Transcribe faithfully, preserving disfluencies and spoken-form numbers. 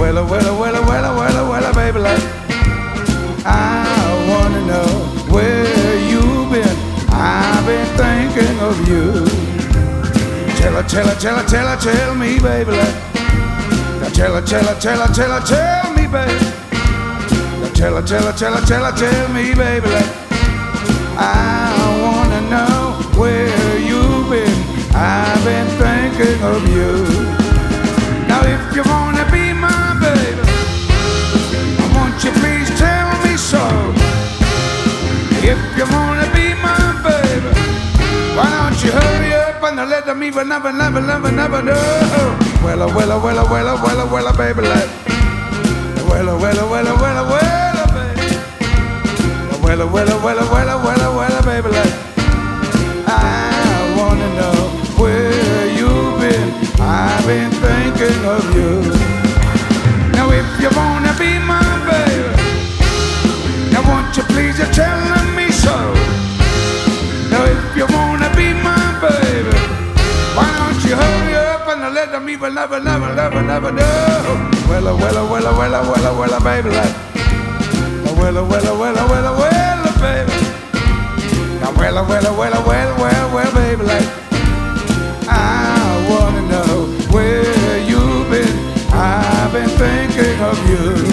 Well, well, well, well, well, well, baby, like I wanna know where you've been. I've been thinking of you. Tell her, tell her, tell her, tell her, tell me, baby, like tell her, tell her, tell her, tell her, tell me, baby. Tell her, tell her, tell her, tell her, tell me, baby, like I wanna know where you've been. I've been thinking of you. Now if you wanna be my baby, won't you please tell me so? If you wanna be my baby, why don't you hurry up and let me never, never, never, never, never know? Well, well, well, well, well, well, baby, like well, well, well, well, well, baby. Well, well, well, well, well, well, baby, like I wanna know where you've been. I've been thinking of you. Now if you wanna be my baby, now won't you please just tell me so? Now if you wanna be my baby, why don't you hurry up and let me never, never, never, never, never know? Well, well, well, well, well, well, baby, like well, well, well, well, well, baby. Now well, well, well, well, well, well, baby, like I wanna know where you've been. I've been thinking of you.